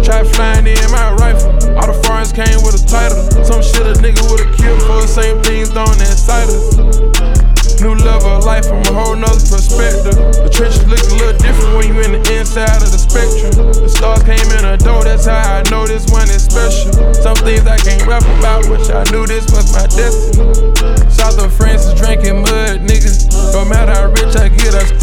Shot flying in my rifle. All the foreigns came with a title. Some shit a nigga would've killed for the same things don't incite us. New level of life from a whole nother perspective. The trenches look a little different when you in the inside of the spectrum. The stars came in a door, that's how I know this one is special. Some things I can't rap about, which I knew this was my destiny. South of France is drinking mud, niggas. No matter how rich I get, I